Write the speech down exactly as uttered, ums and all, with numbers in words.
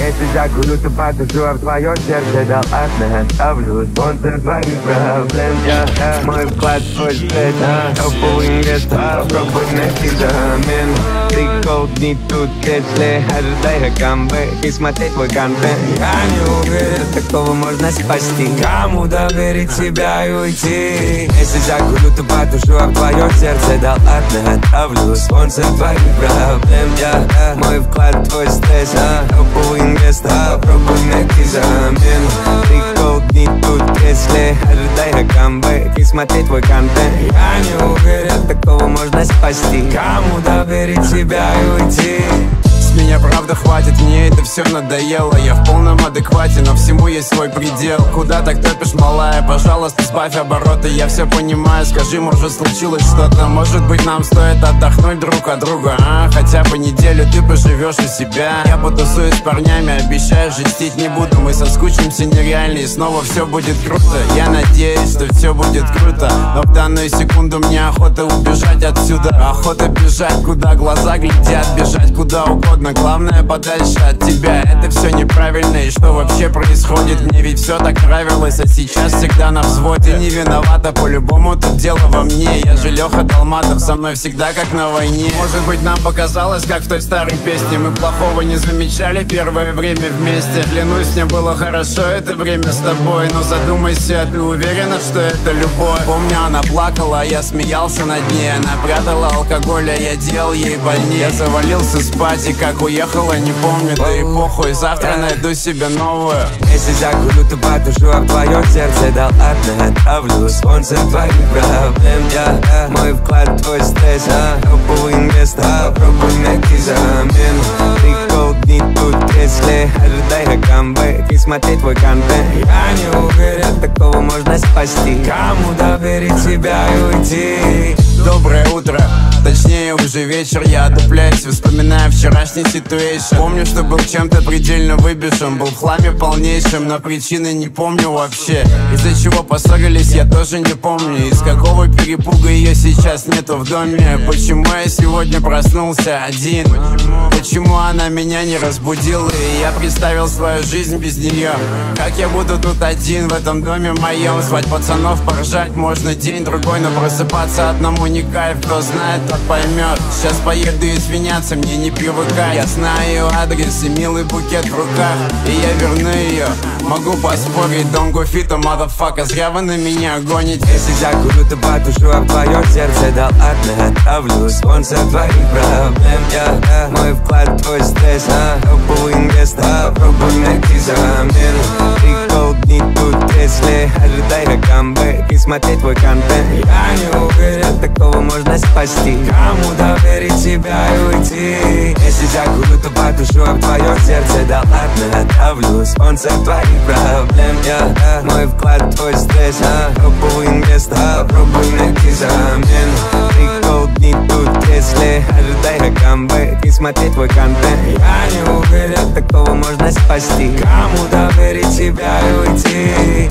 Если загулю, то потушу, а в твое сердце дал одна. Ставлю спонсор твоих проблем. Я мой вклад, твой стресс. Топовый инвестор, попробуй найти замену. Ты колд не тут, если ожидай камбэк и смотреть твой контент. Я не уверен, такого можно спасти. Кому доверить себя и уйти? Если загулю, то потушу, а в твое сердце дал одна. Ставлю спонсор твоих проблем. Я мой вклад, твой стресс. Топовый инвестор, попробуй найти замену. Ты колд не тут, если ожидай камбэк и смотреть твой контент. Я не уверен, такого можно спасти. Кому доверить себя и уйти? С меня правда хватит, мне это все надоело. Я в полном адеквате, но всему есть свой предел. Куда так топишь, малая? Пожалуйста, сбавь обороты, я все понимаю. Скажи, может случилось что-то? Может быть нам стоит отдохнуть друг от друга, а? Хотя бы неделю ты поживешь у себя. Я потусуюсь с парнями, обещаю, жестить не буду. Мы соскучимся нереально и снова все будет круто. Я надеюсь, что все будет круто, но в данную секунду мне охота убежать отсюда. Охота бежать, куда глаза глядят, бежать куда угодно. Главное подальше от тебя. Это все неправильно, и что вообще происходит? Мне ведь все так нравилось, а сейчас всегда на взводе. Не виновата, по-любому тут дело во мне. Я же Леха Долматов, со мной всегда как на войне. Может быть нам показалось, как в той старой песне. Мы плохого не замечали первое время вместе. Клянусь, мне было хорошо это время с тобой. Но задумайся, ты уверена, что это любовь? Помню, она плакала, а я смеялся над ней. Она прятала алкоголь, а я делал ей больнее. Я завалился спать, и как уехала, не помню, да и похуй. Завтра найду себе новую. Если загулю, то потушу, а в твое сердце дал одна. Ставлю спонсор твоих проблем. Я мой вклад, твой стресс. Топовый инвестор, попробуй найти замену. Ты колд не тут, если ожидай камбэк и смотреть твой контент. Я не уверен, такого можно спасти. Кому доверить себя и уйти? Доброе утро, точнее уже вечер. Я отдупляюсь, вспоминая вчерашний ситуэйшн. Помню, что был чем-то предельно выбежен. Был в хламе полнейшем, но причины не помню вообще. Из-за чего поссорились, я тоже не помню. Из какого перепуга ее сейчас нету в доме. Почему я сегодня проснулся один? Почему она меня не разбудила? И я представил свою жизнь без нее. Как я буду тут один в этом доме моем? Звать пацанов, поржать можно день-другой, но просыпаться одному не кайф. Кто знает, тот поймет. Сейчас поеду извиняться, мне не привыкать. Я знаю ее адрес и милый букет в руках, и я верну ее. Могу поспорить, don't go fit, motherfucker. Зря вы на меня гоните. Если загулю, то потушу, а в твое сердце дал одна. Ставлю спонсор твоих проблем. Я мой вклад, твой стресс. Топовый инвестор, попробуй найти замену. Ты колд не тут, если ожидай камбэк и смотреть твой контент. Я не уверен, такого можно спасти. Кому доверить себя и уйти? Если загулю, то потушу, а в твое сердце дал одна. Ставлю спонсор твоих проблем. Я мой вклад, твой стресс. Топовый инвестор, попробуй найти замену. Ты колд не тут, если ожидай камбэк и смотреть твой контент. Я не уверен, такого можно спасти. Кому доверить себя и уйти?